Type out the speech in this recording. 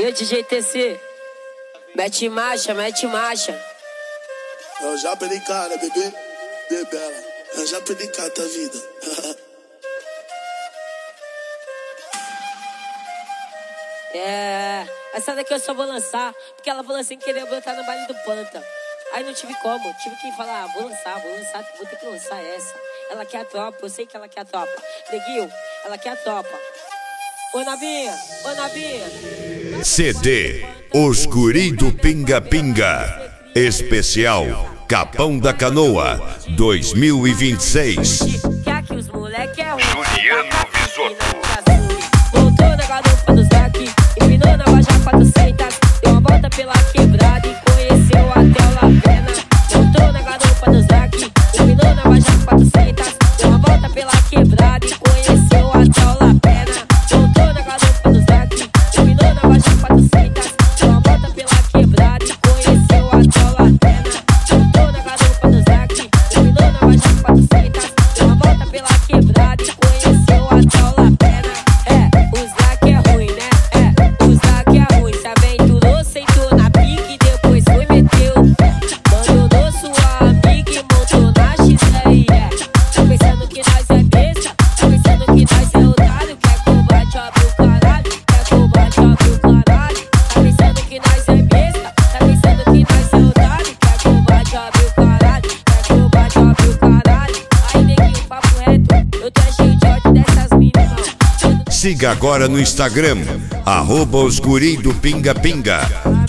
E o DJ TC? Mete marcha, mete marcha. Eu já perdi cara, bebê, bebela. Eu já perdi cara da vida. É, essa daqui eu só vou lançar porque ela falou assim que queria botar no baile do Panta. Aí não tive como, tive que falar, vou lançar, vou ter que lançar essa. Ela quer a tropa, eu sei que ela quer a tropa. Neguinho, ela quer a tropa. Ô Navinha, ô Navinha. CD Os Guri do Pinga Pinga Especial Capão da Canoa 2026. Quer que os moleque é ruim. Juliano Visotto. Voltou na garupa dos Zac, empinou na Baja 400, deu uma volta pela quebrada e conheceu até o Lapena. Voltou na garupa dos Zac, empinou na Baja 400, deu uma volta pela quebrada e conheceu até o Lapena. Voltou na garupa dos Zac, empinou na Baja 400, deu uma volta pela quebrada e conheceu até o Lapena. Voltou na garupa dos Zac, empinou na Baja 400, deu uma volta pela quebrada e conheceu até o Lapena. Siga agora no Instagram, @Os Guri do Pinga Pinga.